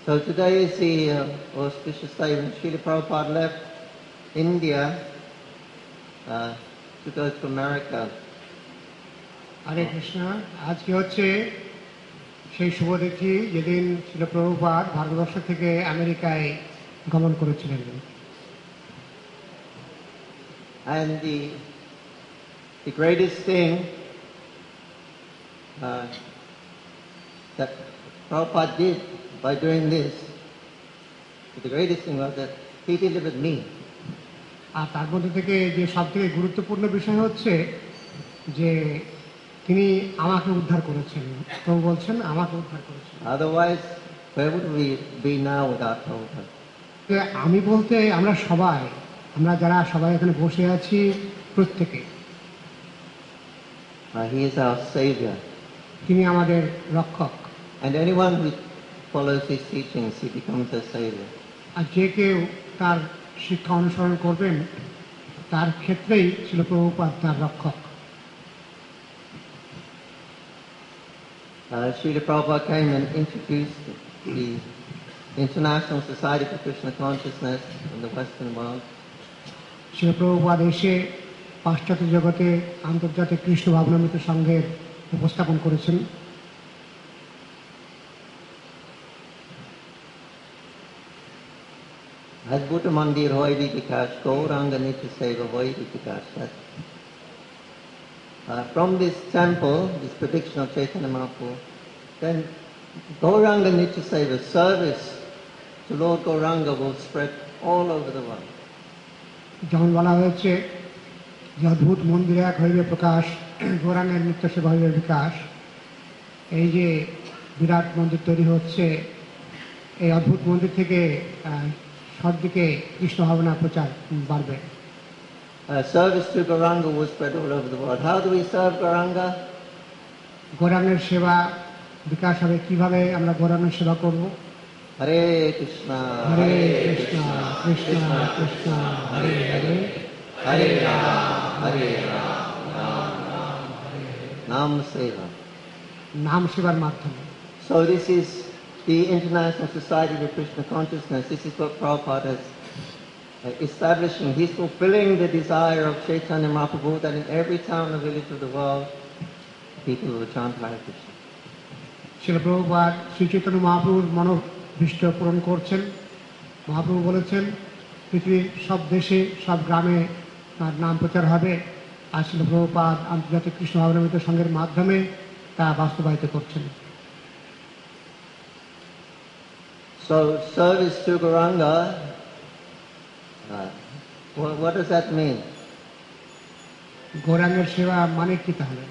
So today is the auspicious day when Srila Prabhupada left India to go to America. হরে কৃষ্ণ। আজকে হচ্ছে সেই শুভতিথি যেদিন শিল প্রভুপাদ ভারতবর্ষ থেকে আমেরিকায় গমন করেছিলেন। And the greatest thing that Prabhupada did by doing this, the greatest thing was that he delivered me. আর তার মধ্যে থেকে যে সবথেকে গুরুত্বপূর্ণ বিষয় হচ্ছে যে তিনি আমাকে উদ্ধার করেছেন। প্রভু বলছেন আমাকে উদ্ধার করেছেন। Otherwise, where would we be now without Prabhupada? আমি বলতে আমরা সবাই, আমরা যারা সবাই এখানে বসে আছি প্রত্যেকে, He is our savior. তিনি আমাদের রক্ষক। And anyone who follows his teachings, he becomes a savior. আর যে কেউ তার শিক্ষা অনুসরণ করবেন তার ক্ষেত্রেই ছিল প্রভুপাদ তার রক্ষক। Srila Prabhupada came and introduced the International Society for Krishna Consciousness in the Western world. শিল প্রভুপাদ এসে পাশ্চাত্য জগতে আন্তর্জাতিক কৃষ্ণ ভাবনামৃত সংঘের উপস্থাপন করেছেন। As Bhuta Mandir hoy di Vikash, Gauranga Nitya Seva hoy di Vikash. From this temple, this prediction of Chaitanya Mahaprabhu, then Gauranga Nitya Seva service to Lord Gauranga will spread all over the world. যেমন বলা হয়েছে যে অদ্ভুত মন্দিরে এক হইবে প্রকাশ, গৌরাঙ্গের নিত্য সেবা হইবে বিকাশ। এই যে বিরাট মন্দির তৈরি হচ্ছে, এই অদ্ভুত মন্দির থেকে সব দিকে কৃষ্ণ ভাবনা প্রচার বাড়বে। Service to Gauranga will spread all over the world. How do we serve Gauranga? গৌরাঙ্গের সেবা বিকাশ হবে কিভাবে? আমরা গৌরাঙ্গের সেবা করব। Hare Krishna, হরে Krishna Krishna Krishna Hare Hare, Hare Rama, Hare Rama, Nam Seva. নাম সেবার মাধ্যমে। So this is the International Society for Krishna Consciousness. This is what Prabhupada is establishing. He's fulfilling the desire of Chaitanya Mahaprabhu that in every town and village of the world, people will chant Hare Krishna. শিল প্রভুপাদ শ্রী চৈতন্য মহাপ্রভুর মনোভীষ্ট পূরণ করছেন। মহাপ্রভু বলেছেন পৃথিবীর সব দেশে সব গ্রামে তার নাম প্রচার হবে, আর শিল প্রভুপাদ আন্তর্জাতিক কৃষ্ণ ভাবনামৃত সংঘের মাধ্যমে তা বাস্তবায়িত করছেন। So service to Gauranga, what does that mean? গৌরাঙ্গের সেবা মানে কি তাহলে?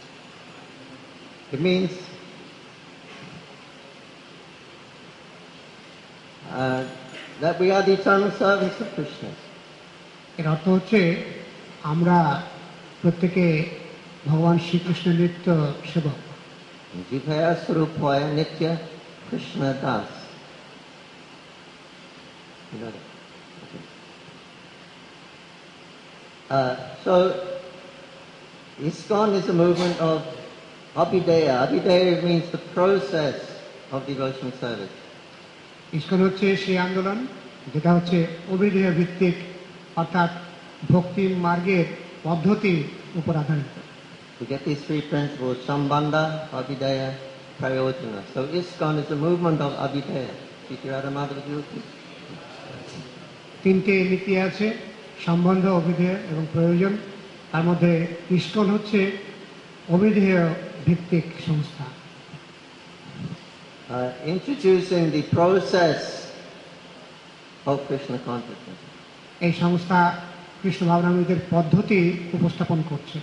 It means that we are the eternal servants of Krishna. এর অর্থ হচ্ছে আমরা প্রত্যেকে ভগবান শ্রীকৃষ্ণের নিত্য সেবক। Jivaya Swarupaya Nitya Krishna Das. You know that? Okay. So ISKCON is a movement of Abhideya. Abhideya means the process of devotional service. ISKCON হচ্ছে সেই আন্দোলন যেটা হচ্ছে অভিধেয় ভিত্তিক, অর্থাৎ ভক্তি মার্গের পদ্ধতির উপর আধারিত। We get these three principles: Sambandha, Abhideya, Prayojana. So ISKCON is a movement of Abhideya. তিনটে নীতি আছে: সম্বন্ধ, অভিধেয় এবং প্রয়োজন। তার মধ্যে ইসকন হচ্ছে অভিধেয় ভিত্তিক সংস্থা। Introducing the process of Krishna consciousness. এই সংস্থা কৃষ্ণ ভাবনামৃতের পদ্ধতি উপস্থাপন করছেন।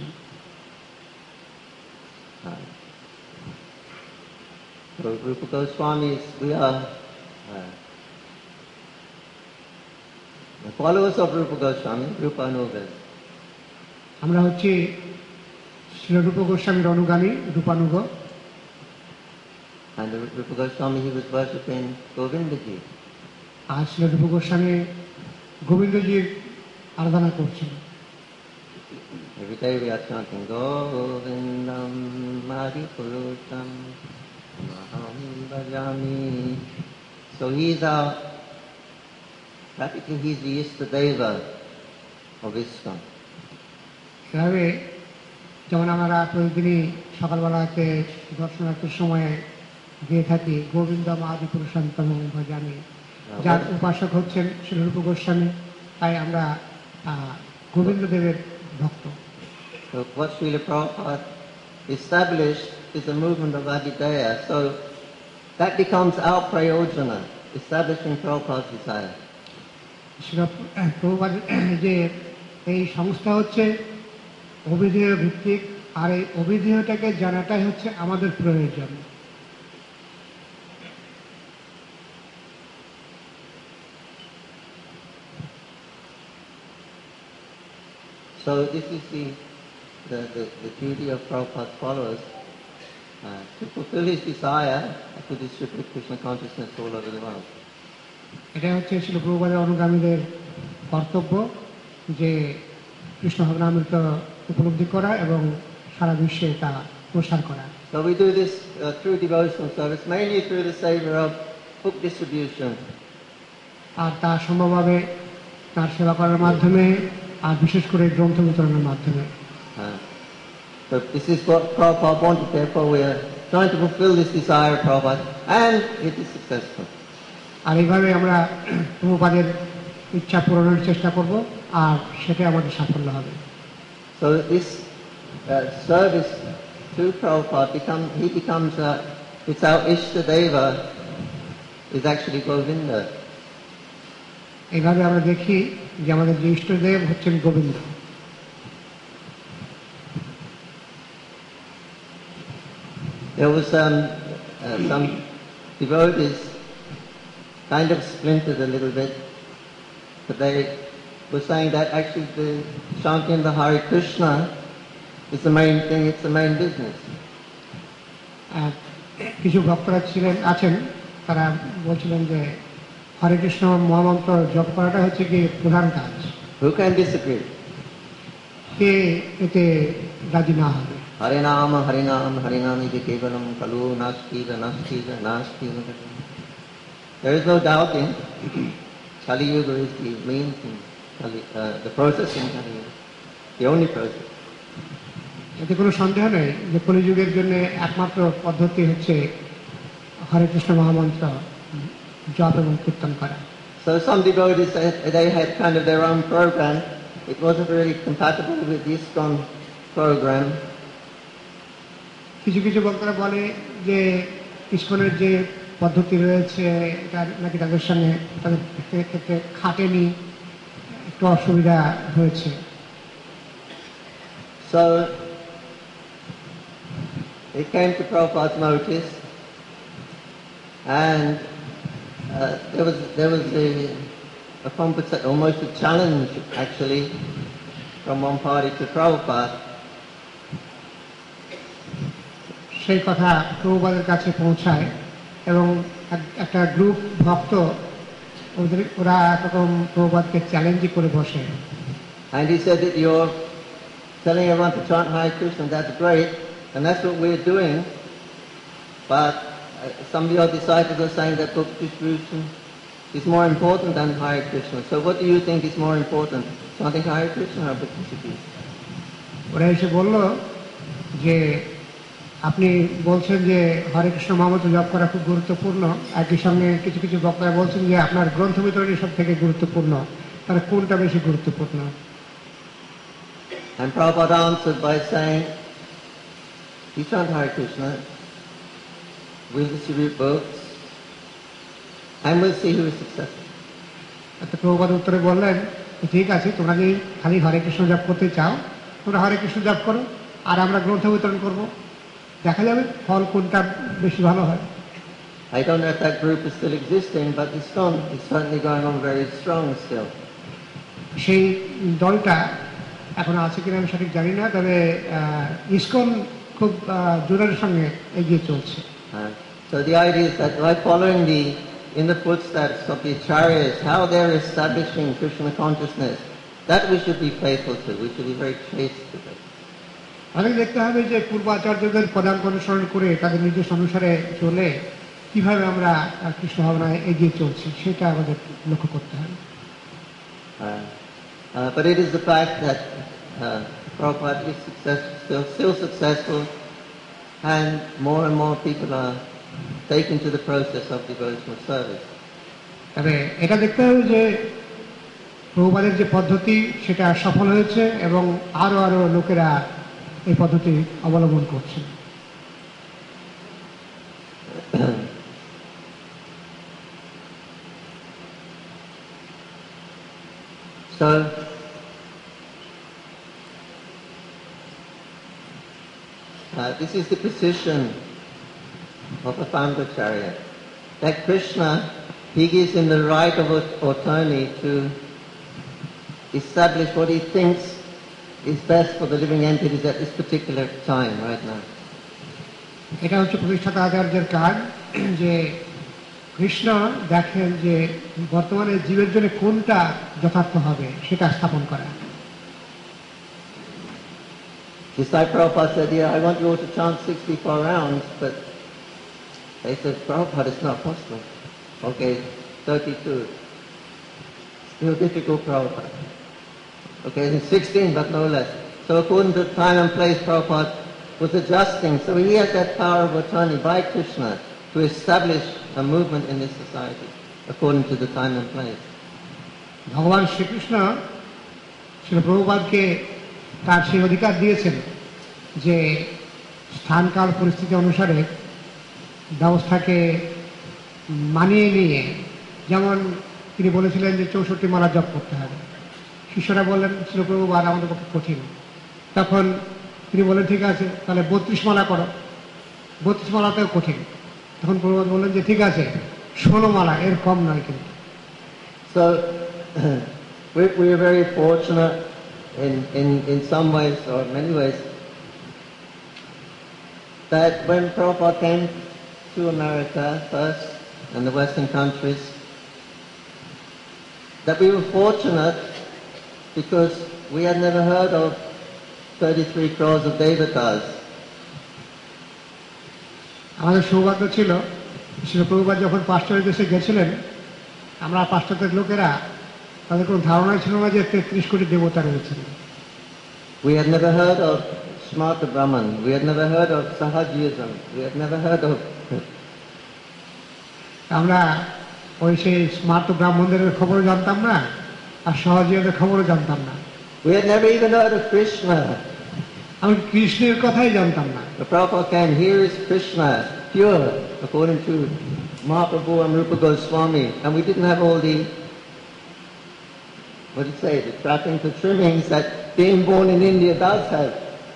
So Rupa Goswamis, we are the followers of Rupa Goswami, Rupa Anugas. আমরা হচ্ছি শ্রী রূপ গোস্বামীর অনুগামী, Rupanuga. And Rupa Goswami, he was worshipping Govindaji. আর শ্রী রূপ গোস্বামী গোবিন্দজির আরাধনা করছেন। Every day we are chanting Govindam Mari Purusham Maham Bhajami So practically he's the Istadeva of ISKCON. সেভাবে যেমন আমরা প্রতিদিনই সকালবেলাতে দর্শনার্থের সময়ে গিয়ে থাকি গোবিন্দ আদি পুরুষান্তম ভজামি, যার উপাসক হচ্ছেন শ্রীরূপ গোস্বামী, তাই আমরা গোবিন্দদেবের ভক্ত। So what Srila Prabhupada established is the movement of Abhidaya. So that becomes our prayojana, establishing Prabhupada's desire. Prabhupada যে এই সংস্থা হচ্ছে অভিধেয় ভিত্তিক, আর এই অভিধেয়টাকে জানাটাই হচ্ছে আমাদের প্রয়োজন। So this is the duty of Prabhupada's followers, to fulfill his desire to distribute Krishna consciousness all over the world. এটা হচ্ছে শিল প্রভুপাদের অনুগামীদের কর্তব্য যে কৃষ্ণ ভগবামৃত উপলব্ধি করা এবং সারা বিশ্বে তা প্রসার করা। So we do this through devotional service, mainly through the savor of book distribution. আর তা সম্ভব হবে তার সেবা করার মাধ্যমে, আর বিশেষ করে গ্রন্থ বিতরণের মাধ্যমে। So this is what Prabhupada wanted, therefore we are trying to fulfill this desire of Prabhupada, and it is successful. আর এইভাবে আমরা প্রভুপাদের ইচ্ছা পূরণের চেষ্টা করব, আর সেটাই আমাদের সাফল্য হবে। So this service to Prabhupada becomes it's our Ishtadeva is actually Govinda. এইভাবে আমরা দেখি যে আমাদের যে ইষ্টদেব হচ্ছেন Govinda. There was some devotees kind of splintered a little bit, but they were saying that actually the chanting the Hare Krishna is the main thing, it's the main business. কিছু ভক্তরা আছেন তারা বলছিলেন যে হরে কৃষ্ণ মহামন্ত্র জপ করাটা হচ্ছে কি প্রধান কাজ। Who can disagree? কে এতে রাজি না হবে? Harinam, Harinam, Harinam iti kevalam kalu nasti nasti. There is no doubting Kali Yuga is the main thing, the process in Kali Yuga, the only process. এতে কোনো সন্দেহ নেই যে কলিযুগের জন্য একমাত্র পদ্ধতি হচ্ছে হরে কৃষ্ণ মহামন্ত্র জপ এবং কীর্তন করা। So some devotees they had kind of their own program. It wasn't really compatible with the ISKCON program. কিছু কিছু বক্তারা বলে যে ইসকনের যে পদ্ধতি রয়েছে এটা নাকি তাদের সঙ্গে তাদের ক্ষেত্রে খাটেনি, একটু অসুবিধা হয়েছে। So it came to Prabhupada's notice, and there was a competition, almost a challenge actually, from one party to Prabhupada. সেই কথা প্রভুপাদের কাছে পৌঁছায় এবং একটা গ্রুপ ভক্ত ওরা এরকম প্রভুপাদকে চ্যালেঞ্জ করে বসে। And he said that you're telling everyone to chant Hare Krishna, that's great, and that's what we're doing, but some of your disciples are saying that book distribution is more important than Hare Krishna. So what do you think is more important, chanting Hare Krishna or book distribution? ওরা এসে বলল যে আপনি বলছেন যে হরে কৃষ্ণ মহামন্ত্র জপ করা খুব গুরুত্বপূর্ণ, একই সঙ্গে কিছু কিছু বক্তারা বলছেন যে আপনার গ্রন্থ বিতরণী সব থেকে গুরুত্বপূর্ণ, তাহলে কোনটা বেশি গুরুত্বপূর্ণ? And Prabhupada answered by saying, you chant Hare Krishna, we'll distribute books, and we'll see who is successful. তো প্রভুপাদ উত্তরে বললেন, ঠিক আছে, তোমরা যদি খালি হরে কৃষ্ণ জপ করতে চাও তোমরা হরে কৃষ্ণ জপ করো, আর আমরা গ্রন্থ বিতরণ করবো, দেখা যাবে ফল কোনটা বেশি ভালো হয়। I don't know if that group is still existing, but ISKCON is certainly going on very strong still. সেই দলটা এখন আছে কিনা আমি সঠিক জানি না, তবে ইসকন খুব জোরের সঙ্গে এগিয়ে চলছে। So the idea is that by following in the footsteps of the acharyas, how they're establishing Krishna consciousness, that we should be faithful to. We should be very chaste to it. আমাদের দেখতে হবে যে পূর্বাচার্যদের পদাঙ্ক অনুসরণ করে তাদের নির্দেশ অনুসারে চলে কিভাবে আমরা কৃষ্ণ ভাবনায় এগিয়ে চলছি সেটা আমাদের লক্ষ্য করতে হবে। But it is the fact that Prabhupada is still successful, and more people are taken to the process of devotional service. তবে এটা দেখতে হবে যে প্রভুপাদের যে পদ্ধতি সেটা সফল হয়েছে এবং আরো আরো লোকেরা এই পদ্ধতি অবলম্বন করছে। So this is the position of a Pandacharya, that Krishna, he gives him the right of autonomy to establish what he thinks is best for the living entities at this particular time, right now. এটা হচ্ছে প্রতিষ্ঠাতা আচার্যের কাজ, যে কৃষ্ণ দেখেন যে বর্তমানে জীবের জন্য কোনটা যথার্থ হবে সেটা স্থাপন করা। Just like Prabhupada said, I want you all to chant 64 rounds, but they said, Prabhupada, it's not possible. Okay, 32. Still difficult, Prabhupada. Okay, then 16, but no less. So according to time and place, Prabhupada was adjusting. So he has that power of autonomy by Krishna to establish a movement in this society according to the time and place. ভগবান শ্রীকৃষ্ণ শ্রী প্রভুপাদকে তার সেই অধিকার দিয়েছেন যে স্থানকাল পরিস্থিতি অনুসারে ব্যবস্থাকে মানিয়ে নিয়ে, যেমন তিনি বলেছিলেন যে 64 মালা জপ করতে হবে। শিষ্যরা বললেন শ্রী প্রভুপাদ আমাদের পক্ষে কঠিন। তখন তিনি বললেন ঠিক আছে তাহলে 32 মালা করো। 32 মালাতেও কঠিন। তখন প্রভুপাদ বললেন যে ঠিক আছে 16 মালা, এর কম নয় কিন্তু। So we are very fortunate in some ways or many ways that when Prabhupada came to America first and the Western countries, that we were fortunate because we had never heard of 33 crores of devatas. আমাদের সৌভাগ্য ছিল শ্রী প্রভুপাদ যখন পাশ্চাত্য দেশে গেছিলেন, আমরা পাশ্চাত্যের লোকেরা তাদের কোনো ধারণাই ছিল না যে 33 কোটি দেবতা রয়েছেন। We had never heard of Smarta Brahman. We had never heard of Sahajism. We had never heard of... আমরা ওই সেই স্মার্ত ব্রাহ্মণদের খবরও জানতাম না, আর সহজীয়দের খবরও জানতাম না। We had never even heard of Krishna. আমি কৃষ্ণের কথাই জানতাম না। The Prabhupada came, here is Krishna, pure, according to Mahaprabhu and Rupa Goswami. And we didn't have all the, what do you say, the trappings, the trimmings that being born in India does have.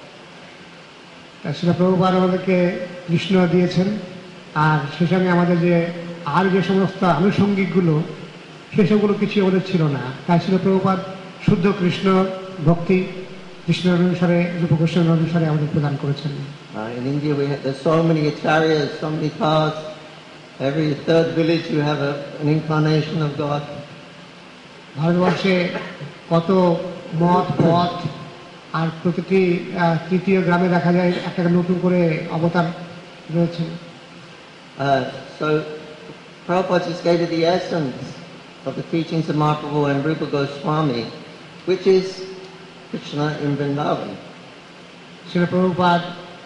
Shri Prabhupada আমাদেরকে কৃষ্ণ দিয়েছেন, আর সে সঙ্গে আমাদের যে আর যে সমস্ত আনুষঙ্গিকগুলো সেসবগুলো কিছু আমাদের ছিল না। তাই শ্রী প্রভুপাদ শুদ্ধ কৃষ্ণ ভক্তি কৃষ্ণের অনুসারে রূপ গোস্বামীর অনুসারে আমাদের প্রদান করেছেন। In India there's so many acharyas, so many paths. Every third village you have an incarnation of God. ভারতবর্ষে কত মত পথ, আর প্রতিটি তৃতীয় গ্রামে দেখা যায় একটা নতুন করে অবতার রয়েছে। So Prabhupada just gave you the essence of the teachings of Mahaprabhu and Rupa Goswami, which is Krishna in Vrindavan. Shri Prabhupada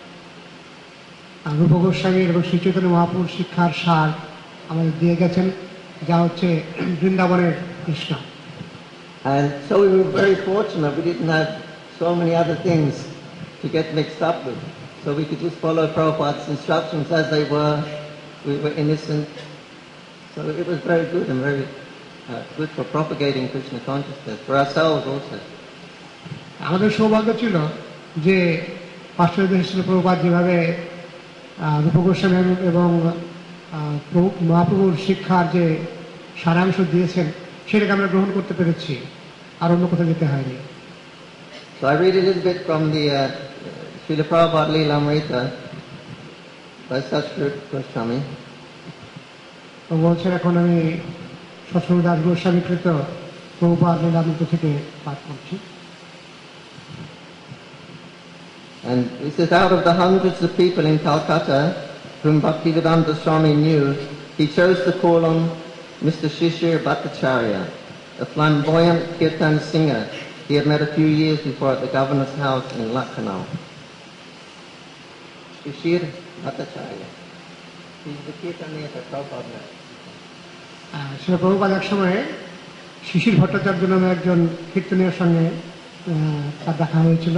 রূপ গোস্বামীর এবং শ্রী চৈতন্য মহাপ্রভুর শিক্ষার সার আমাদের দিয়ে গেছেন, যা হচ্ছে বৃন্দাবনের Krishna. And so we were very fortunate. We didn't have so many other things to get mixed up with. So we could just follow Prabhupada's instructions as they were. We were innocent. So it was very good and very good for propagating Krishna consciousness, for ourselves also. আমাদের সৌভাগ্য ছিল যে পাশ্চাত্য দেশে প্রভুপাদ যেভাবে রূপ গোস্বামী এবং মহাপ্রভুর শিক্ষার যে সারাংশ দিয়েছেন সেটাকে আমরা গ্রহণ করতে পেরেছি, আর অন্য কোথাও যেতে হয়নি। So I read a little bit from the Srila Prabhupada Leelamrita by Satguru Goswami. তো বলছেন এখন আমি সৎসঙ্গ দাস গোস্বামীকৃত প্রভুপাদ লীলামৃত থেকে পাঠ করছি। And he says, out of the hundreds of people in Calcutta whom Bhaktivedanta Swami knew, he chose to call on Mr. Shishir Bhattacharya, a flamboyant kirtan singer he had met a few years before at the governor's house in Lucknow. Shishir Bhattacharya. He's the kirtaniya that Prabhupada met. শিল প্রভুপাদ এক সময়ে শিশির ভট্টাচার্য নামে একজন কীর্তনীয় সঙ্গে তার দেখা হয়েছিল।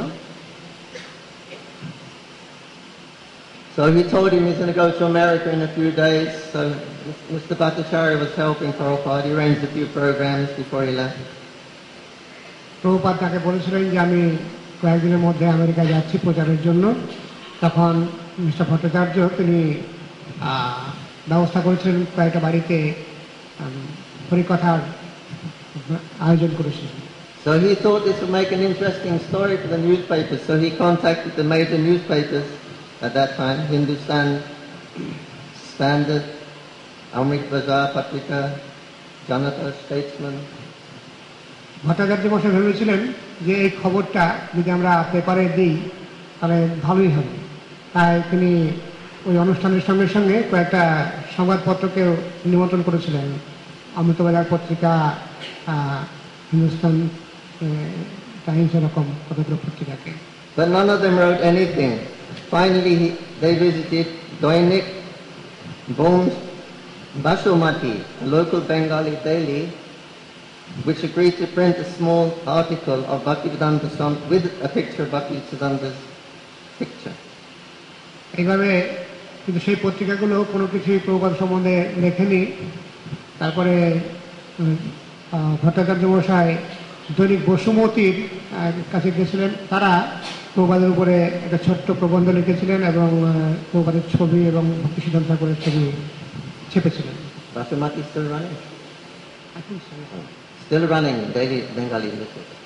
So he told him he's going to go to America in a few days. So Mr. Bhattacharya was helping Prabhupada. He arranged a few programs before he left. Prabhupada তাকে বলেছিলেন যে আমি কয়েকদিনের মধ্যে আমেরিকা যাচ্ছি প্রচারের জন্য। তখন মিস্টার ভট্টাচার্য তিনি ব্যবস্থা করেছিলেন, কয়েকটা বাড়িতে হরিকথার আয়োজন করেছিলেন। So he thought this would make an interesting story for the newspapers. So he contacted the major newspapers at that time, Hindustan Standard, Amrit Bazar, Patrika, Janata, Statesman. Bhattacharya মশাই ভেবেছিলেন যে এই খবরটা যদি আমরা পেপারে দিই তাহলে ভালোই হবে। তাই তিনি ওই অনুষ্ঠানের সঙ্গে সঙ্গে কয়েকটা সংবাদপত্রকেও নিমন্ত্রণ করেছিলেন, অমৃতবাজার পত্রিকা, হিন্দুস্তান টাইমস, এরকম কতগুলো পত্রিকাকে। But none of them wrote anything. Finally, they visited Doinik Basumati, a local Bengali daily, which agreed to print a small article of Bhaktivedanta Swami with a picture of Bhaktivedanta's picture. এইভাবে কিন্তু সেই পত্রিকাগুলো কোনো কিছুই প্রভুপাদ সম্বন্ধে লেখেনি। তারপরে ভট্টাচার্য মশাই দৈনিক বসুমতির কাছে গেছিলেন, তারা প্রভুপাদের উপরে একটা ছোট্ট প্রবন্ধ লিখেছিলেন এবং প্রভুপাদের ছবি এবং ভক্তি সিদ্ধান্ত ঠাকুরের ছবি ছেপেছিলেন। Basumati still running? Still running, daily Bengali newspaper.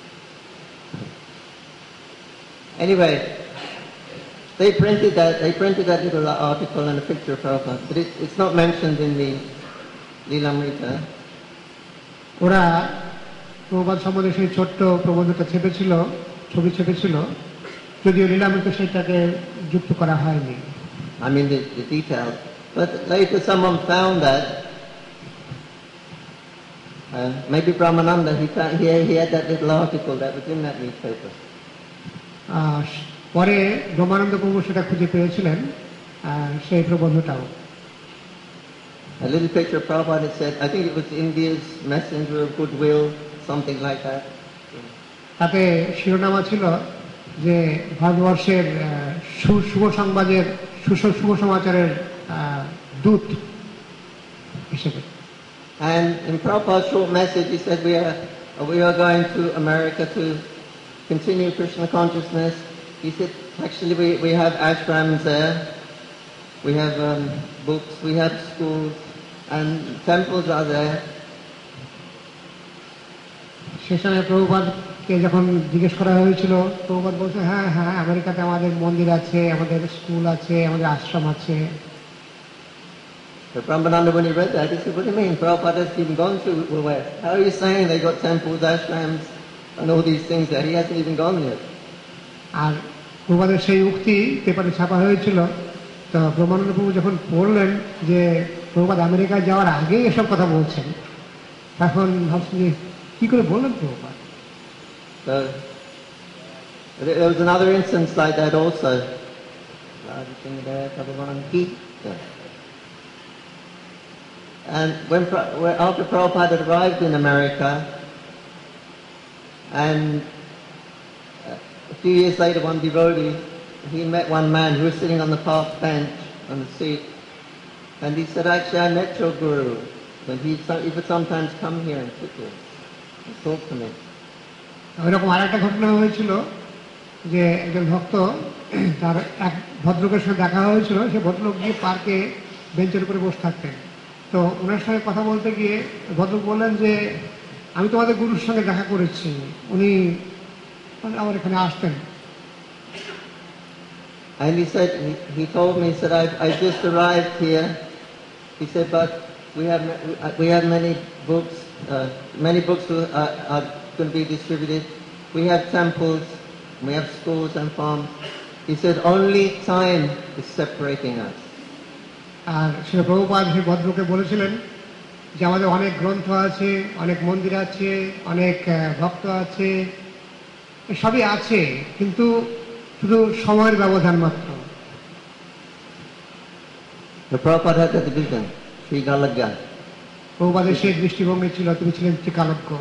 Anyway, they printed that little article and a picture of Prabhupada, but it's not mentioned in the Lilamrita. ওরা প্রভুপাদ সম্বন্ধে সেই ছোট্ট প্রবন্ধটা ছেপেছিল, ছবি ছেপেছিল, যদিও লীলামৃতে সেটাকে যুক্ত করা হয়নি। I mean the details. But later someone found that. Maybe Brahmananda, he had that little article that was in that newspaper. পরে ব্রহ্মানন্দ প্রভু সেটা খুঁজে পেয়েছিলেন, সেই প্রবন্ধটাও। A little picture of Prabhupada, it said, I think it was India's messenger of goodwill, something like that. তাতে শিরোনামা ছিল যে ভারতবর্ষের শুভ সংবাদের, শুভ সমাচারের দূত হিসেবে। And in Prabhupada's short message, he said, we are going to America to continue Krishna consciousness. He said, actually, we have ashrams there, we have books, we have schools, and temples are there. সেখানে প্রভুপাদকে যখন জিজ্ঞেস করা হয়েছিল, প্রভুপাদ বলছে, হ্যাঁ হ্যাঁ, আমেরিকাতে আমাদের মন্দির আছে, আমাদের স্কুল আছে, আমাদের আশ্রম আছে। So Brahmananda, when he read that, he said, what do you mean? Prabhupada has even gone to the West. How are you saying they got temples, ashrams, and all these things there? He hasn't even gone yet. আর প্রভুপাদের সেই উক্তি পেপারে ছাপা হয়েছিল। তো ব্রহ্মানন্দ প্রভু যখন পড়লেন যে প্রভুপাদ আমেরিকায় যাওয়ার আগেই এসব কথা বলছেন, তখন ভাবছেন যে কি করে বললেন Prabhupada. So there was another instance like that also. And after Prabhupada had arrived in America, and a few years later, one devotee, he met one man who was sitting on the park bench on the seat, and he said, actually, I met your guru, and he would sometimes come here and sit here and talk to me. ওইরকম আর একটা ঘটনা হয়েছিল যে একজন ভক্ত, তার এক ভদ্রলোকের সঙ্গে দেখা হয়েছিল। সে ভদ্রলোক গিয়ে পার্কে বেঞ্চের উপরে বসে থাকতেন। তো ওনার সঙ্গে কথা বলতে গিয়ে ভদ্রলোক বললেন যে আমি তোমাদের গুরুর সঙ্গে দেখা করেছি, উনি আমার এখানে আসতেন। And he said, he told me, he said, I just arrived here. He said, but we have many books are going to be distributed. We have temples, we have schools and farms. He said, only time is separating us. আর শ্রী প্রভুপাদ সেই ভদ্রকে বলেছিলেন যে আমাদের অনেক গ্রন্থ আছে, অনেক মন্দির আছে, অনেক ভক্ত আছে, সবই আছে, কিন্তু শুধু সময়ের ব্যবধান মাত্র। The Prabhupada had that vision, Sri Galagya. প্রভুপাদের সেই দৃষ্টিভঙ্গি ছিল, তিনি ছিলেন ত্রিকালজ্ঞ।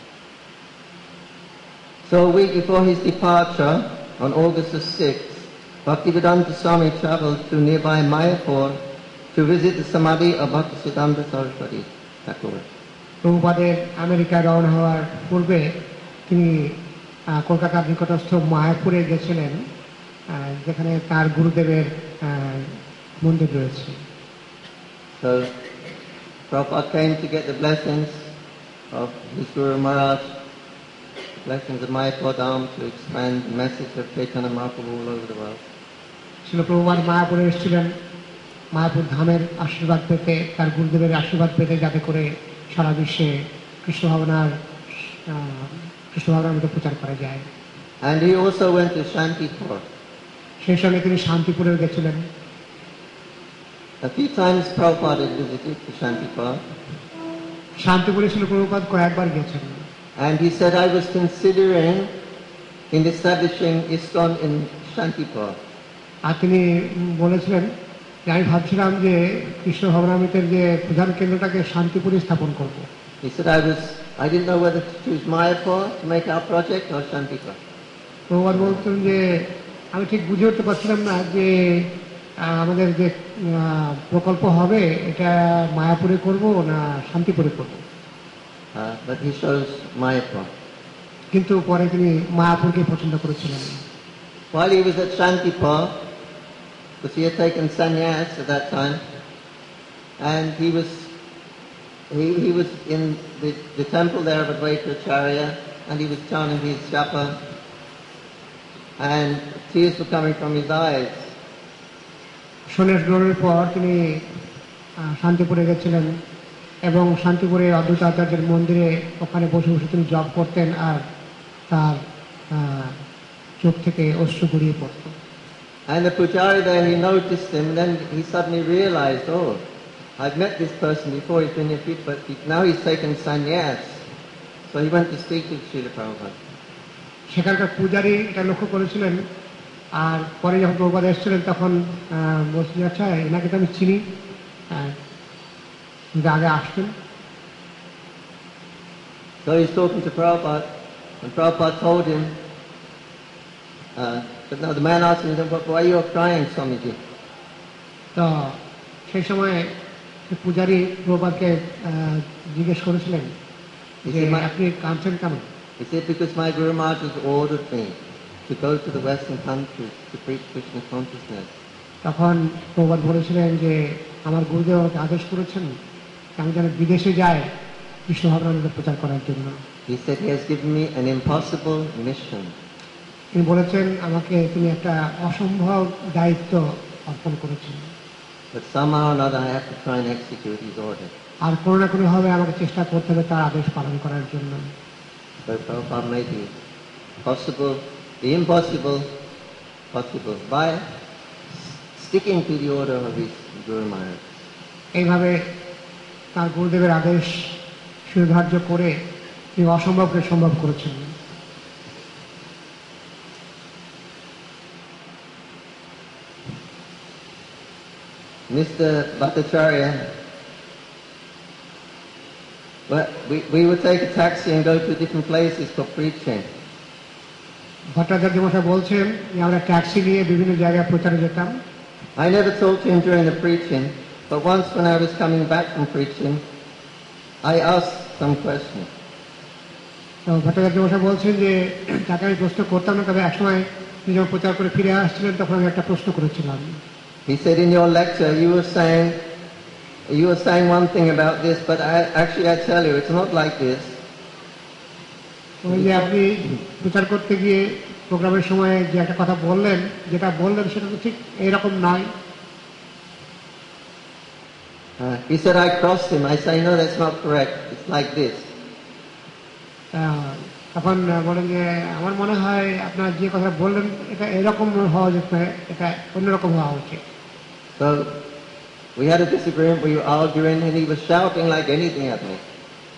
So a week before his departure, on August the 6th, Bhaktivedanta Swami travelled to nearby Mayapur to visit the Samadhi of Bhaktisiddhanta Saraswati Thakur. প্রভুপাদের আমেরিকায় রওনা হওয়ার পূর্বে তিনি কলকাতার নিকটস্থ মায়াপুরে গেছিলেন, যেখানে তার গুরুদেবের মন্দির রয়েছে। So Prabhupada came to get the blessings of his Guru Maharaj, the blessings of Mayapur Dham to expand the message of Chaitanya Mahaprabhu all over the world. শিল প্রভুপাদ মায়াপুরে এসেছিলেন মায়াপুর ধামের আশীর্বাদ পেতে, তার গুরুদেবের আশীর্বাদ পেতে, যাতে করে সারা বিশ্বে কৃষ্ণ ভাবনার মধ্যে প্রচার করা যায়। And he also went to Shantipur. সেই সঙ্গে তিনি শান্তিপুরে গেছিলেন। A few times Prabhupada had visited to Shantipur, শান্তিপুরে শিল প্রভুপাদ কয়েকবার গেছেন। and he said, I was considering in establishing ISKCON in Shantipur. আর তিনি বলেছিলেন যে আমি ভাবছিলাম যে কৃষ্ণ ভবনামৃতের যে প্রধান কেন্দ্রটাকে শান্তিপুরে স্থাপন করব। He said, I didn't know whether to choose Mayapur to make our project or Shantipur. Prabhupada বলতেন যে আমি ঠিক বুঝে উঠতে পারছিলাম না যে আমাদের যে প্রকল্প হবে এটা মায়াপুরে করব না শান্তিপুরে করব। But he chose Mayapur. কিন্তু পরে তিনি মায়াপুরকে পছন্দ করেছিলেন। While he was at Shantipur, because he had taken sannyas at that time, and he was in the temple there of Advaita Acharya, and he was chanting his japa, and tears were coming from his eyes. সন্ন্যাস গ্রহণের পর তিনি শান্তিপুরে গেছিলেন এবং শান্তিপুরে অদ্বৈত আচার্যের মন্দিরে ওখানে বসে বসে তিনি জপ করতেন, আর তার চোখ থেকে অশ্রু গড়িয়ে পড়ত। And the pujari there, he noticed him, and then he suddenly realized, oh, I've met this person before, he's been here, but now he's taken sannyas. So he went to speak to Srila Prabhupada. সেখানকার পূজারী এটা লক্ষ্য করেছিলেন, আর পরে যখন প্রভুপাদ এসেছিলেন তখন বলছিলেন, আচ্ছা এনাকে তো আমি চিনি, আগে আসতেন। So he's talking to Prabhupada, and Prabhupada told him, but now the man asked him, why are you crying, Swamiji? তো সেই সময় পূজারী প্রভুপাদকে জিজ্ঞেস করেছিলেন যে আপনি কাঁদছেন কেন? He said, because my Guru Maharaj has ordered me to go to the Western countries to preach Krishna consciousness. তখন প্রভুপাদ বলেছিলেন যে আমার গুরুদেব আমাকে আদেশ করেছেন আমি যেন বিদেশে যাই কৃষ্ণ ভাবনামৃত প্রচার করার জন্য। He said he has given me an impossible mission. তিনি বলেছেন আমাকে তিনি একটা অসম্ভব দায়িত্ব অর্পণ করেছেন, But somehow or another I have to try and execute his order. আর কোনো না কোনোভাবে আমাকে চেষ্টা করতে হবে তার আদেশ পালন করার জন্য। So Prabhupada made the impossible possible by sticking to the order of his Guru Maharaj. এইভাবে তার গুরুদেবের আদেশ শিরোধার্য করে তিনি অসম্ভবকে সম্ভব করেছেন। Mr. Bhattacharya, we would take a taxi and go to different places for preaching. Bhattacharya মশাই বলছেন যে আমরা ট্যাক্সি নিয়ে বিভিন্ন জায়গায় প্রচারে যেতাম। I never talked to him during the preaching, but once when I was coming back from preaching, I asked some questions. তো ভট্টাচার্য মশাই বলছেন যে তাকে আমি প্রশ্ন করতাম না, তবে একসময় তিনি যখন প্রচার করে ফিরে আসছিলেন তখন আমি একটা প্রশ্ন করেছিলাম। He said, in your lecture you were saying one thing about this, but I tell you it's not like this. ওই যে আপনি প্রচার করতে গিয়ে প্রোগ্রামের সময় যে একটা কথা বললেন, যেটা বললেন সেটা তো ঠিক এইরকম নয়। He said, I crossed him. I say, no, that's not correct. It's like this. তখন বলেন যে আমার মনে হয় আপনার যে কথা বললেন এটা এরকম হওয়া উচিত নয়, এটা অন্যরকম হওয়া উচিত। So We had a disagreement, we were arguing, and he was shouting like anything at me.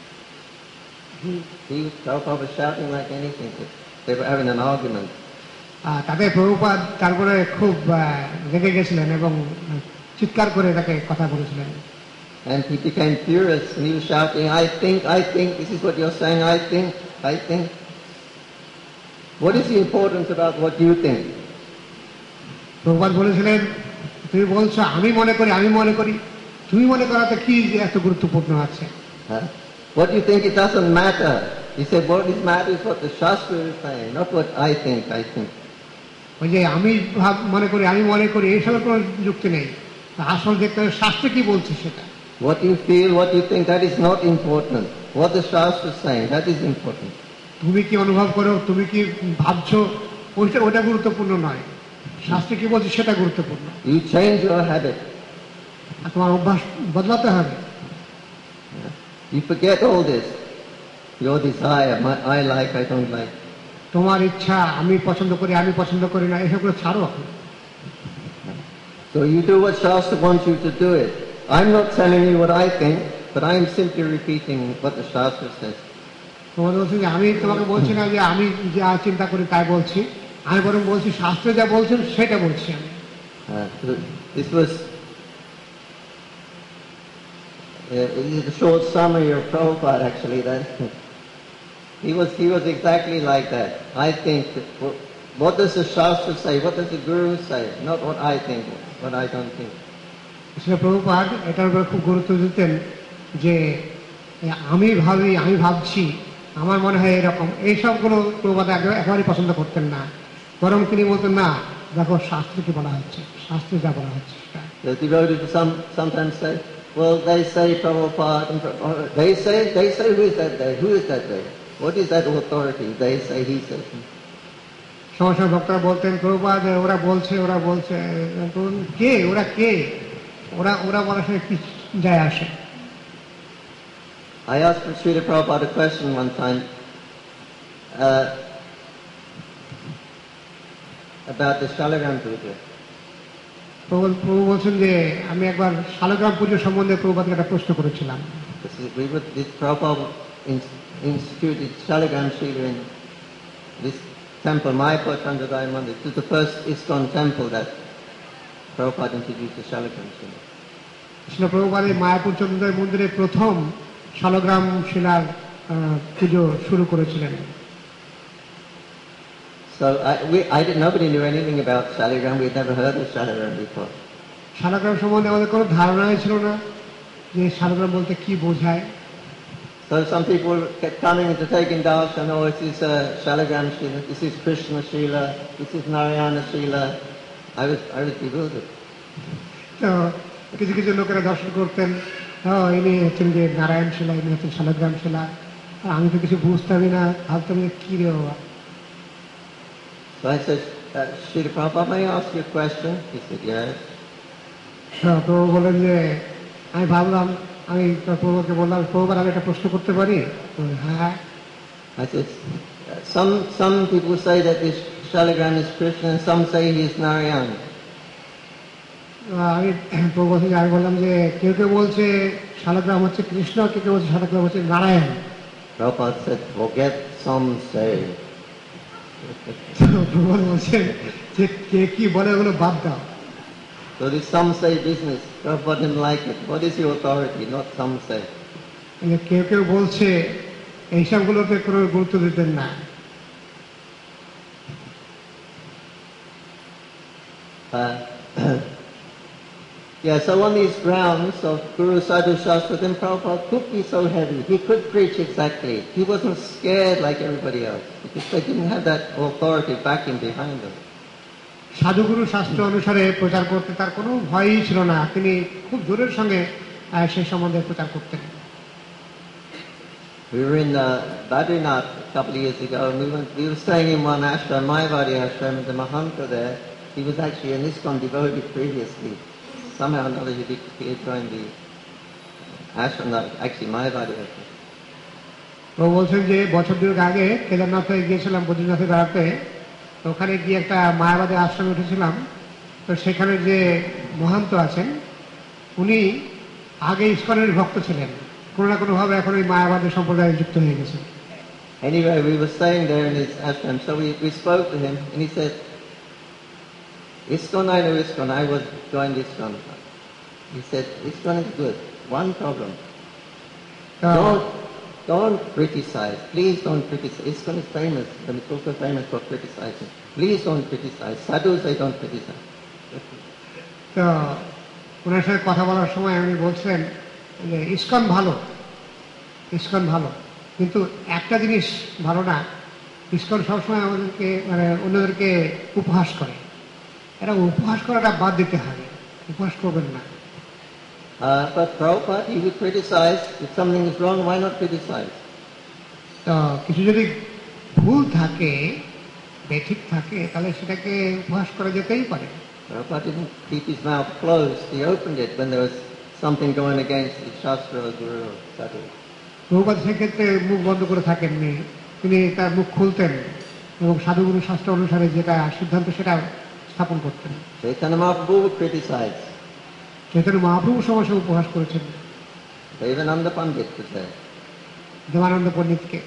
Prabhupada was shouting like anything. They were having an argument. তাতে প্রভুপাদ তারপরে খুব রেগে গেছিলেন এবং চিৎকার করে তাকে কথা বলেছিলেন। And he became furious and he was shouting, I think, this is what you're saying, I think. What is the importance about what you think? Prabhupada বলেছিলেন, তুমি বলছো আমি মনে করি, তুমি মনে করাতে কি যে এত গুরুত্বপূর্ণ আছে? What you think, it doesn't matter. He said, what is matter is what the Shastra is saying, not what I think. ওই যে আমি মনে করি এইসবের কোনো যুক্তি নেই, আসল দেখতে হবে শাস্ত্রে কি বলছে সেটা। What you feel, what you think, that is not important. What the Shastra is saying, that is important. তুমি কি অনুভব করো, তুমি কি ভাবছো, ওটা গুরুত্বপূর্ণ নয়, শাস্ত্রে কি বলছে সেটা গুরুত্বপূর্ণ। You change your habit. আর তোমার অভ্যাস বদলাতে হবে। You forget all this. Your desire, I like, I don't like. তোমার ইচ্ছা, আমি পছন্দ করি না, এসবগুলো ছাড়ো। So you do what Shastra wants you to do it. I'm not telling you what I think, but I'm simply repeating what the Shastra says. তোমার বলছি যে আমি তোমাকে বলছি না যে আমি যা চিন্তা করি তাই বলছি, আমি বরং বলছি শাস্ত্রে যা বলছেন সেটা বলছি আমি। This was a short summary of Prabhupada actually. That he was exactly like that. I think, what does the Shastra say? What does the Guru say? Not what I think, what I don't think. Prabhupada এটার উপর খুব গুরুত্ব দিতেন যে আমি ভাবছি, আমার মনে হয় এরকম, এইসবগুলো প্রভুপাদ একেবারেই পছন্দ করতেন না, বরং তিনি বলতেন না, দেখো শাস্ত্রে কি বলা হচ্ছে, শাস্ত্রে যা বলা হচ্ছে। The devotees sometimes say, well, they say Prabhupada, they say, who is that they? Who is that they? What is that authority? They say, he says. সমস্যা ভক্তরা বলতেন, প্রভুপাদ ওরা বলছে, কে ওরা বলার সঙ্গে কি যায় আসে? I asked Srila Prabhupada a question one time about the Shalagram Puja. প্রভু বলছেন যে আমি একবার শালগ্রাম পুজো সম্বন্ধে প্রভুপাদকে একটা প্রশ্ন করেছিলাম। Prabhupada instituted Shalagram Shila in this temple, Mayapur Chandradaya Mandir. This is the first ISKCON temple that Prabhupada introduced the Shalagram Shila. Krishna Prabhupada এই মায়াপুর চন্দ্রদয় মন্দিরে প্রথম শালগ্রাম শিলার পুজো শুরু করেছিলেন। So nobody knew anything about Shalagram. We'd never heard of Shalagram before. শালগ্রাম সম্বন্ধে আমাদের কোনো ধারণাই ছিল না যে শালগ্রাম বলতে কি বোঝায়। So some people kept coming to take in darshan. Oh, this is Shalagram Shila. This is Krishna Shila. This is Narayana Shila. I was bewildered. তো কিছু লোকেরা দর্শন করতেন, ইনি হচ্ছেন যে নারায়ণ শিলা, ইনি হচ্ছেন শালগ্রাম শিলা। আমি তো কিছু বুঝতামই না, ভাবতাম যে কি রে বাবা। So I said, Srila Prabhupada, may I ask you a question? He said, yes. প্রভু বলেন যে, আমি ভাবলাম, আমি প্রভুকে বললাম, প্রভুবার আমি একটা প্রশ্ন করতে পারি? হ্যাঁ। I said, some people say that this Shalagram is Krishna and some say he is Narayana. আমি প্রভু আমি বললাম যে কেউ বলছে শালগ্রাম হচ্ছে কৃষ্ণ, কেউ বলছে শালগ্রাম হচ্ছে Narayan. Prabhupada said, forget some say. প্রভু বলছেন যে কে কি বলে ওগুলো বাদ দাও। So this some say business, Prabhupada didn't like it. What is your authority? Not some say. কেউ বলছে এইসবগুলোতে কোনো গুরুত্ব দিতেন না। Yeah, so on these grounds of Guru Sadhu Shastra, then Prabhupada could be so heavy. He could preach exactly. He wasn't scared like everybody else because they didn't have that authority backing behind them. সাধুগুরু শাস্ত্র অনুসারে প্রচার করতে তার কোনো ভয়ই ছিল না, তিনি খুব জোরের সঙ্গে সেই সম্বন্ধে প্রচার করতেন। We were in Badrinath a couple of years ago, and we were staying in one ashram, Mayavadi ashram, and the Mahanta there, he was actually an ISKCON devotee previously. Somehow or another he had joined the ashram, actually Mayavadi ashram. ও বলছেন যে বছর দুয়েক আগে কেদারনাথে গিয়েছিলাম বদ্রীনাথে বেড়াতে, তো ওখানে গিয়ে একটা মায়াবাদী আশ্রমে উঠেছিলাম। তো সেখানে যে মহান্ত আছেন উনি আগে ইসকনের ভক্ত ছিলেন, কোনো না কোনোভাবে এখন ওই মায়াবাদের সম্প্রদায়ে যুক্ত হয়ে গেছেন। Anyway, we were staying there in his ashram, so we spoke to him, and he said, ISKCON, I know ISKCON, I was joined ISKCON. He said, ISKCON is good. One problem. তা Don't criticize. Please don't criticize. ISKCON is famous, but it's also famous for criticizing. Please don't criticize. Sadhus, they don't criticize. তো ওনার সাথে কথা বলার সময় উনি বলছেন যে ISKCON ভালো, ইসকন ভালো, কিন্তু একটা জিনিস ভালো না, ইসকন সবসময় আমাদেরকে মানে অন্যদেরকে উপহাস করে। এরা উপহাস করাটা বাদ দিতে হবে, উপহাস করবেন না। But Prabhupada, he would criticize. If something is wrong, why not criticize? তো কিছু যদি ভুল থাকে, বেঠিক থাকে, তাহলে সেটাকে উপহাস করা যেতেই পারে। Prabhupada didn't keep his mouth closed. He opened it when there was something going against the Shastra or Guru or Sadhu. Prabhupada সেক্ষেত্রে মুখ বন্ধ করে থাকেননি, তিনি তার মুখ খুলতেন এবং সাধুগুরু শাস্ত্র অনুসারে যেটা সিদ্ধান্ত সেটা স্থাপন করতেন। Chaitanya Mahaprabhu would criticize. Chaitanya Mahaprabhu সমস্যা উপহাস করেছেন Devananda Pandit was there. Devananda পণ্ডিতকে।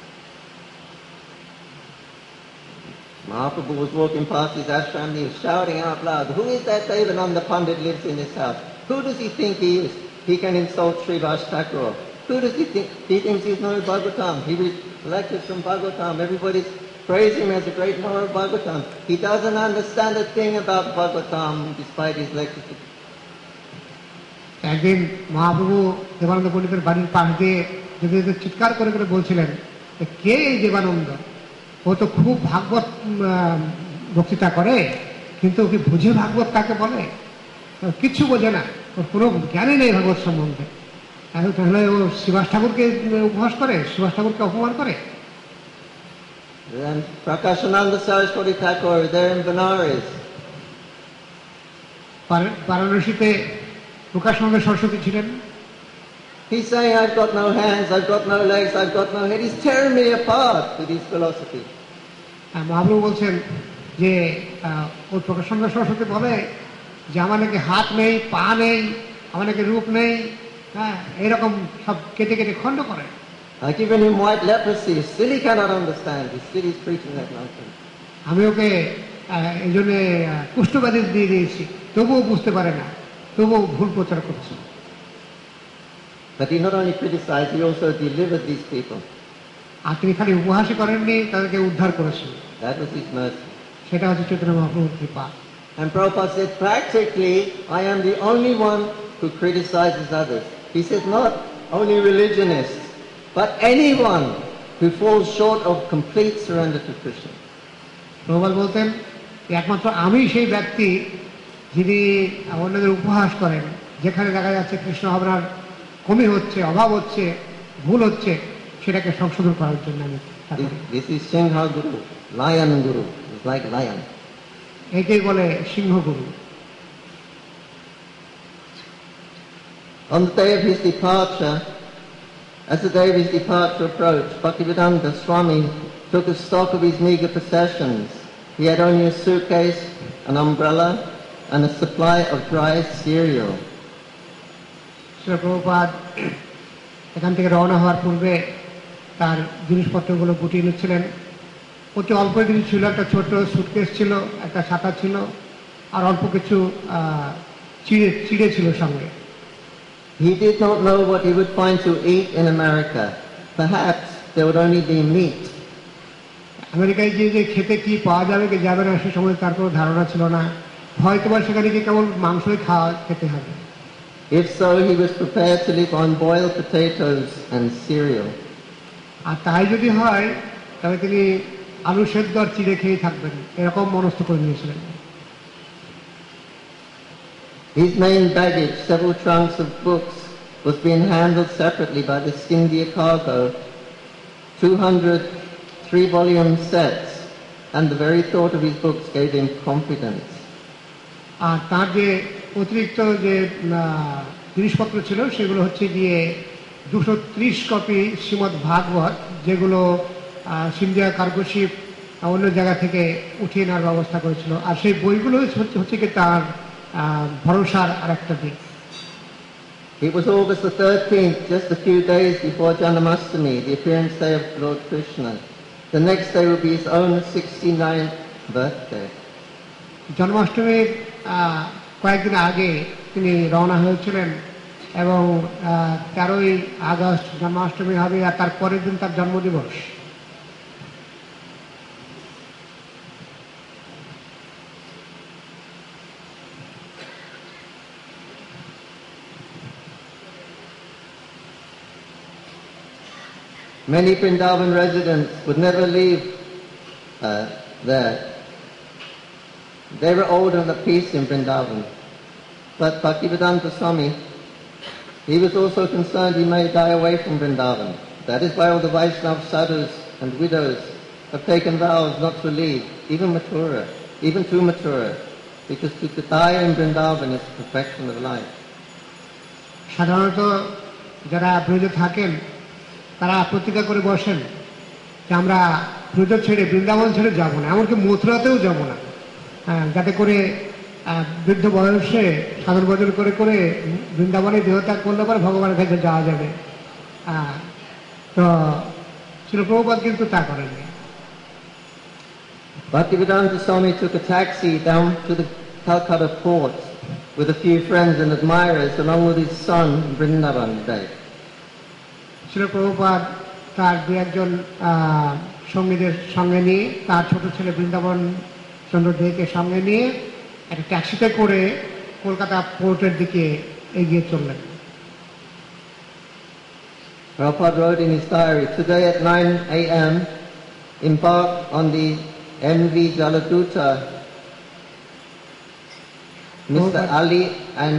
Mahaprabhu was walking past his ashram, he was shouting out loud, who is that Devananda Pandit lives in this house? Who does he think he is? He can insult Srivas Thakur. Who does he think? He thinks he's known Bhagavatam. He reads lectures from Bhagavatam. Everybody's praising him as a great knower of Bhagavatam. He doesn't understand a thing about Bhagavatam despite his lectures. একদিন মহাপ্রভু দেবানন্দ পণ্ডিতের বাড়ির পাশ দিয়ে যেতে যেতে চিৎকার করে করে বলছিলেন, কে এই দেবানন্দ? ও তো খুব ভাগবত বক্তৃতা করে, কিন্তু ওকে বুঝে ভাগবত কাকে বলে? কিচ্ছু বোঝে না, ওর কোনো জ্ঞানই নেই ভাগবত সম্বন্ধে। তাহলে ও শ্রীবাস ঠাকুরকে উপহাস করে, শ্রীবাস ঠাকুরকে অপমান করে। Then Prakashananda Saraswati Thakur, there in Benares. বারাণসীতে Prakashananda Saraswati ছিলেন। He's saying, I've got no hands, I've got no legs, I've got no head. He's tearing me apart with his philosophy. Mahaprabhu বলছেন যে ওর প্রকাশানন্দ সরস্বতী বলে যে আমার নাকি হাত নেই, পা নেই, আমার নাকি রূপ নেই, হ্যাঁ, এইরকম সব কেটে কেটে খণ্ড করে। I've given him white leprosy, still he cannot understand, still he's preaching that nonsense. আমি ওকে এই জন্যে কুষ্ঠব্যাধি দিয়ে দিয়েছি, তবুও বুঝতে পারে না, তবুও ভুল প্রচার করছে। But he not only criticized, he also delivered these people. আর তিনি খালি উপহাসই করেননি, তাদেরকে উদ্ধার করেছেন। That was his mercy. সেটা হচ্ছে চৈতন্য মহাপ্রভুর কৃপা। And Prabhupada said, practically, I am the only one who criticizes others. He says, not only religionists, but anyone who falls short of complete surrender to Krishna. Prabhupada বলতেন, একমাত্র আমি সেই ব্যক্তি যিনি অন্যদের উপহাস করেন, যেখানে দেখা যাচ্ছে কৃষ্ণ ভাবনার কমি হচ্ছে, অভাব হচ্ছে, ভুল হচ্ছে, সেটাকে সংশোধন করার জন্য আমি। This is Singha Guru, lion Guru. It's like lion. একেই বলে সিংহগুরু। On the day of his departure, as the day of his departure approached, Bhaktivedanta Swami took a stock of his meager possessions. He had only a suitcase, an umbrella, and a supply of dry cereal. Shri Prabhupada এখান থেকে রওনা হওয়ার পূর্বে তার জিনিসপত্রগুলো গুটিয়ে নিচ্ছিলেন। অতি অল্প কিছু ছিল, একটা ছোট সুটকেস ছিল, একটা ছাতা ছিল, আর অল্প কিছু চিড়ে ছিল সঙ্গে। He did not know what he would find to eat in America. Perhaps there would only be meat. আমেরিকায় গিয়ে যে খেতে কি পাওয়া যাবে কি যাবে না সে সময় তার কোনো ধারণা ছিল না, হয়তো বা সেখানে গিয়ে কেবল মাংসই খেতে হবে। If so, he was prepared to live on boiled potatoes and cereal. আর তাই যদি হয় তাহলে তিনি আলু সেদ্ধ আর চিড়ে খেয়ে থাকবেন, এরকম মনস্থ করে নিয়েছিলেন। His main baggage, several trunks of books, was being handled separately by the Scindia cargo, 200 3-volume sets, and the very thought of his books gave him confidence. আর তার যে অতিরিক্ত যে জিনিসপত্র ছিল সেগুলো হচ্ছে গিয়ে 230 কপি শ্রীমদ্ ভাগবত, যেগুলো সিন্ধিয়া কার্গোশিপ অন্য জায়গা থেকে উঠিয়ে নেওয়ার ব্যবস্থা করেছিল। আর সেই বইগুলো হচ্ছে কি তার ভরসার আর একটা দিক। It was August the 13th, just a few days before Janamastami, the appearance day of Lord Krishna. The next day will be his own 69th birthday. জন্মাষ্টমীর কয়েকদিন আগে তিনি রওনা হয়েছিলেন এবং 13ই আগস্ট জন্মাষ্টমী হবে আর তার পরের দিন তার জন্মদিবস। Many Vrindavan residents would never leave there. They were old and at peace in Vrindavan. But Bhaktivedanta Swami, he was also concerned he may die away from Vrindavan. That is why all the Vaishnava sadhus and widows have taken vows not to leave, even to Mathura, because to die in Vrindavan is the perfection of life. সাধারণত যারা ব্রজে থাকেন তারা প্রতিজ্ঞা করে বসেন যে আমরা ব্রজ ছেড়ে বৃন্দাবন ছেড়ে যাব না, এমনকি মথুরাতেও যাব না, যাতে করে বৃদ্ধ বয়সে সাধন ভজন করে করে বৃন্দাবনে দেহত্যাগ করলে পরে ভগবানের কাছে যাওয়া যাবে। তো শ্রীল প্রভুপাদ কিন্তু তা করেননি। Bhaktivedanta Swami took a taxi down to the Calcutta port with a few friends and admirers along with his son Vrindavan Day. Srila Prabhupada তার দু একজন সঙ্গীদের সঙ্গে নিয়ে তার ছোট ছেলে বৃন্দাবন চন্দ্র দেকে সঙ্গে নিয়ে একটা ট্যাক্সিতে করে কলকাতা পোর্টের দিকে এগিয়ে চললেন। Prabhupada wrote in his diary, today at 9 a.m. embark on the MV Jaladuta. Mr. Ali and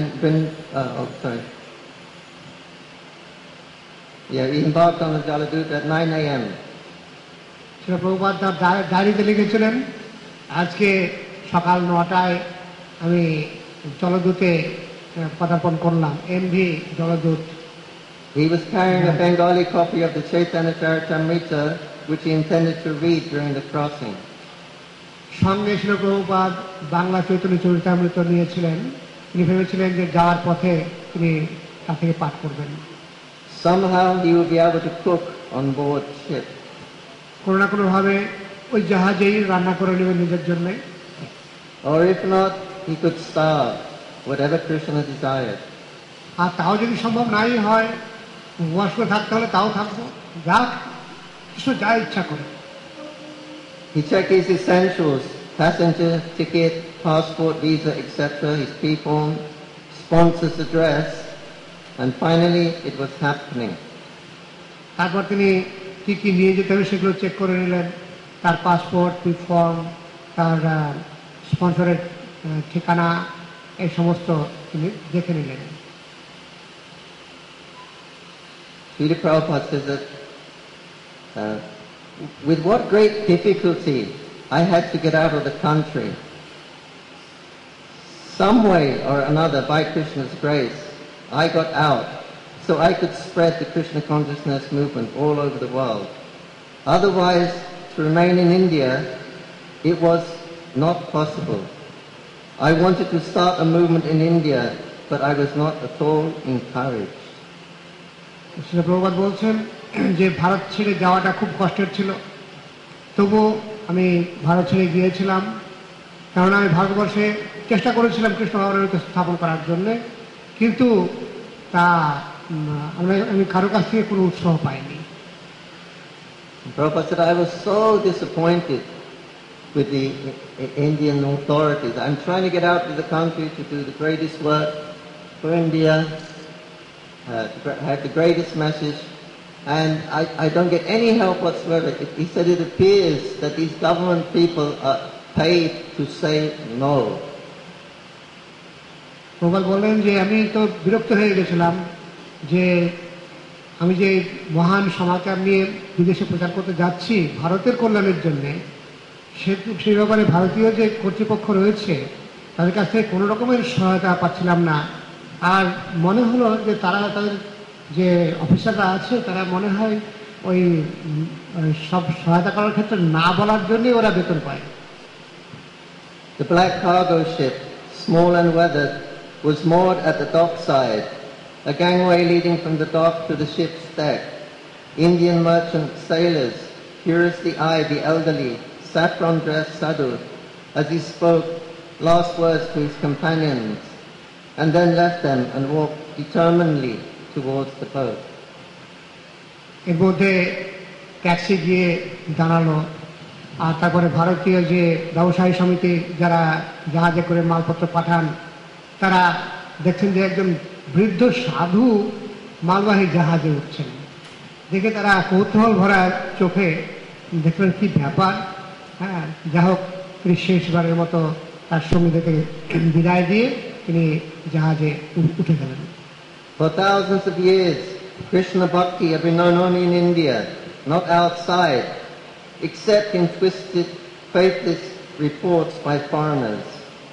he embarked on the Jaladuta at 9 a.m. Srila Prabhupada তার ডায়েরিতে লিখেছিলেন আজকে সকাল 9টায় আমি জলদূতে পদার্পণ করলাম, MV Jaladuta. He was carrying a Bengali copy of the Chaitanya Charitamrita which he intended to read during the crossing. সঙ্গে শ্রীল প্রভুপাদ বাংলা চৈতন্য চরিতামৃত নিয়েছিলেন, তিনি ভেবেছিলেন যে যাওয়ার পথে তিনি তা থেকে পাঠ করবেন। Somehow he would be able to cook on board ship. কোনো না কোনোভাবে ওই জাহাজেই রান্না করে নেবেন নিজের জন্য, or if not he could starve, whatever Krishna desired. আর তাও যদি সম্ভব নাই হয় উপবাস করে থাকতে হলে তাও থাকবো, যা কৃষ্ণ যা ইচ্ছা করে। He checked his essentials, passenger ticket, passport, visa, etc., his people, sponsor's address, and finally it was happening. তারপর তিনি কি কি নিয়ে যেতে হবে সেগুলো চেক করে নিলেন, তার পাসপোর্ট, ফর্ম, তার স্পন্সরের ঠিকানা, এই সমস্ত তিনি দেখে নিলেন। Srila Prabhupada says that with what great difficulty I had to get out of the country. Some way or another, by Krishna's grace, I got out so I could spread the Krishna consciousness movement all over the world. Otherwise, to remain in India, it was not possible. I wanted to start a movement in India, but I was not at all encouraged. Shri Prabhupada বলছেন যে ভারত ছেড়ে যাওয়াটা খুব কষ্টের ছিল, তবু আমি ভারত ছেড়ে গিয়েছিলাম, কারণ আমি ভারতবর্ষে চেষ্টা করেছিলাম কৃষ্ণ ভগবানের স্থাপন করার জন্যে, কিন্তু তা আমি কারো কাছ থেকে কোনো উৎসাহ পাইনি। Prabhupada said, I was so disappointed with the Indian authorities. I'm trying to get out of the country to do the greatest work for India, to have the greatest message, and I don't get any help whatsoever. He said it appears that these government people are paid to say no. Prabhupada বললেন যে আমি তো বিরক্ত হয়ে গেছিলাম যে আমি যে মহান সমাচার নিয়ে বিদেশে প্রচার করতে যাচ্ছি ভারতের কল্যাণের জন্যে, সেই ব্যাপারে ভারতীয় যে কর্তৃপক্ষ রয়েছে তাদের কাছ থেকে কোনো রকমের সহায়তা পাচ্ছিলাম না। আর মনে হলো যে তারা তাদের যে অফিসাররা আছে তারা মনে হয় ওই সব সহায়তা করার ক্ষেত্রে না বলার জন্যই ওরা বেতন পায়। The black cargo ship, small and weathered, was moored at the dockside a gangway leading from the dock to the ship's deck. Indian merchant sailors, curiously-eyed the elderly, saffron-dressed sadhu, as he spoke last words to his companions, and then left them and walked determinedly towards the boat. এর মধ্যে taxi গিয়ে দাঁড়ালো, আর তারপরে ভারতীয় যে ব্যবসায়ী সমিতি যারা জাহাজে করে মালপত্র পাঠান, তারা দেখছেন যে একজন বৃদ্ধ সাধু মালবাহী জাহাজে উঠছেন। দেখে তারা কৌতূহল ভরা চোখে দেখলেন কি ব্যাপার। হ্যাঁ, যা হোক তিনি শেষবারের মতো তার সঙ্গীদেরকে বিদায় দিয়ে তিনি জাহাজে উঠে গেলেন। For thousands of years, Krishna Bhakti have been known only in India, not outside, except in twisted, faithless reports by foreigners.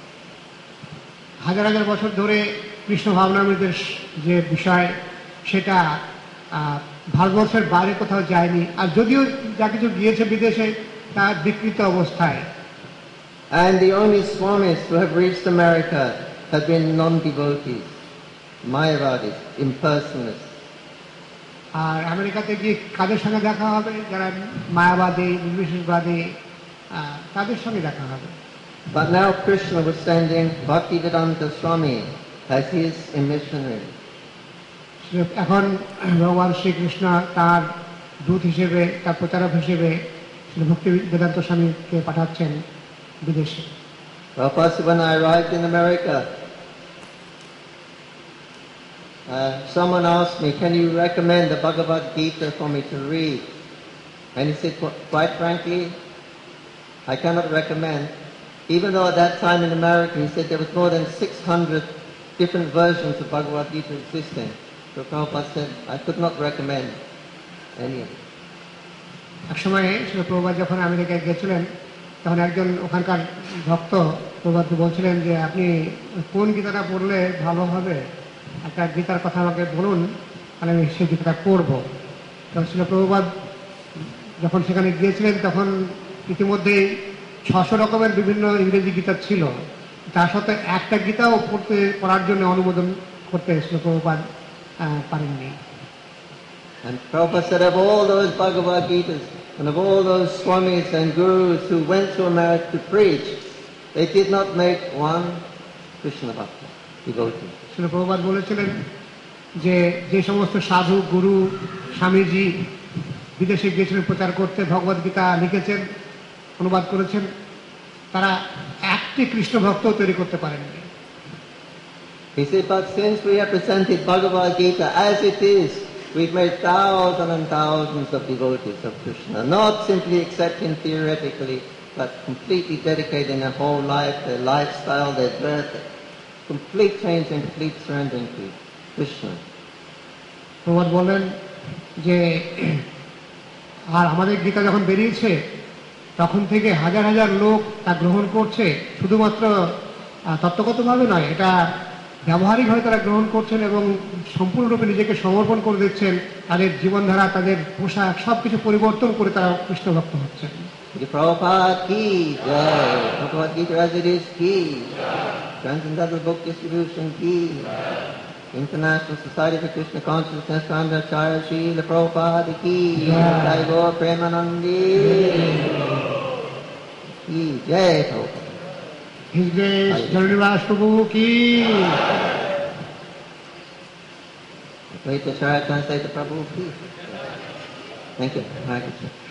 হাজার হাজার বছর ধরে কৃষ্ণ ভাবনামৃতের যে বিষয় সেটা ভারতবর্ষের বাইরে কোথাও যায়নি, আর যদিও যা কিছু গিয়েছে বিদেশে তা বিকৃত অবস্থায়। And the only swamis who have reached America have been non-devotees, Mayavadis, impersonalists. আর আমেরিকাতে গিয়ে কাদের সঙ্গে দেখা হবে? যারা মায়াবাদী, নির্বিশেষবাদী, তাদের সঙ্গে দেখা হবে। But now Krishna was sending Bhaktivedanta Swami as his missionary. এখন ভগবান শ্রীকৃষ্ণ তার দূত হিসেবে, তার প্রচারক হিসেবে ভক্তি বেদান্ত স্বামীকে পাঠাচ্ছেন বিদেশে। Well, first when I arrived in America, someone asked me, can you recommend the Bhagavad Gita for me to read? And he said, quite frankly, I cannot recommend. Even though at that time in America, he said there was more than 600 different versions of Bhagavad Gita existing. So Prabhupada said, I could not recommend any of it. এক সময় শ্রী প্রভুপাদ যখন আমেরিকায় গেছিলেন, তখন একজন ওখানকার ভক্ত প্রভুপাদকে বলছিলেন যে আপনি কোন গীতাটা পড়লে ভালো হবে, একটা গীতার কথা আমাকে বলুন, তাহলে আমি সেই গীতাটা পড়বো। তো শ্রী প্রভুপাদ যখন সেখানে গিয়েছিলেন তখন ইতিমধ্যেই 600 রকমের বিভিন্ন ইংরেজি গীতা ছিল, তার সাথে একটা গীতাও পড়ার জন্য অনুমোদন করতে শ্রী প্রভুপাদ পারেননি। And Prabhupada said of all those Bhagavad Gitas and of all those swamis and gurus who went to America to preach, they did not make one Krishna Bhakta devotee. Shri Prabhupada বলেছিলেন যে যে সমস্ত সাধু, গুরু, স্বামীজি বিদেশে গিয়েছিলেন প্রচার করতে, ভগবদ গীতা লিখেছেন, অনুবাদ করেছেন, তারা একটি কৃষ্ণ ভক্ত তৈরি করতে পারেননি। He said, but since we have presented Bhagavad Gita as it is, we've made thousands and thousands of devotees of Krishna, not simply accepting theoretically, but completely dedicating their whole life, their lifestyle, their birth, complete change and complete surrendering to Krishna. Prabhupada বললেন যে আর আমাদের গীতা যখন বেরিয়েছে তখন থেকে হাজার হাজার লোক তা গ্রহণ করছে, শুধুমাত্র তত্ত্বগতভাবে নয়, এটা ব্যবহারিকভাবে তারা গ্রহণ করছেন এবং সম্পূর্ণরূপে নিজেকে সমর্পণ করে দিচ্ছেন। তাদের জীবনধারা, তাদের পোশাক সব কিছু পরিবর্তন করে তারা কৃষ্ণ ভক্ত হচ্ছেন। Prabhupada ki jai, Bhagavad Gita as it is ki, Transcendental Book Distribution ki, International Society for Krishna Consciousness, Acharya Srila Prabhupada ki, Jai Gaur Premanandi ki jai Prabhupada. His Grace Jagannath Prabhu ki. Wait, Acharya translate the Prabhu ki. Thank you. Hare Krishna.